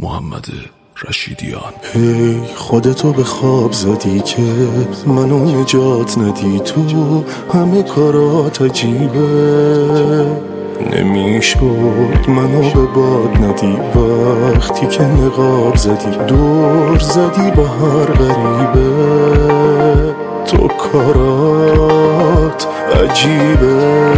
محمد رشیدیان. هی خودتو به خواب زدی که منو نجات ندی، تو همه کارات عجیبه. نمیشد منو به باد ندی وقتی که نقاب زدی، دور زدی با هر غریبه. تو کارات عجیبه.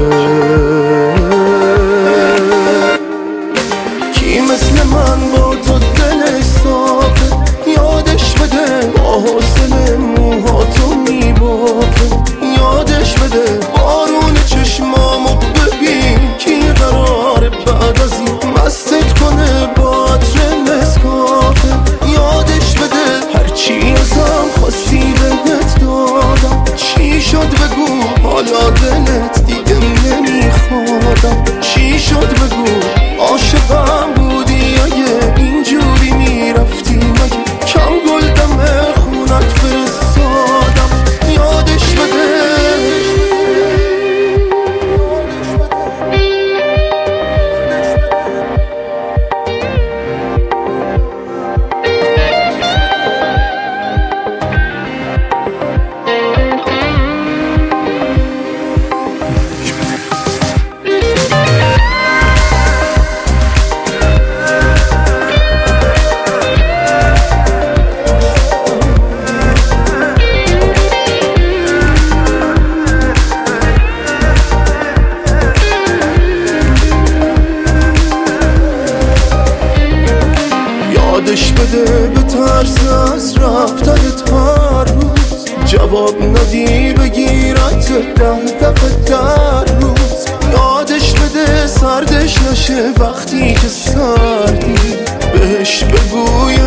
کی مثل من با تو دلش صافه، یادش بده با حسن موهاتو میبافه. یادش بده بارون چشمامو ببین، کی قراره بعد از این مستت کنه با عطر نسکافه. یادش بده هرچی ازم خواستی بهت دادم، چی شد بگو حالا دلت دیگه نمیخوادم. چی شد بگو عاشقم بودی اگه اینجوری میرفتی، مگه کم گل دم خونت فرستادم. یادش بده. یادش بده به ترس از رفتنت هر روز، جواب ندی بگیرت 10 دفعه در روز. یادش بده سردش نشه وقتی که سردی، بهش بگو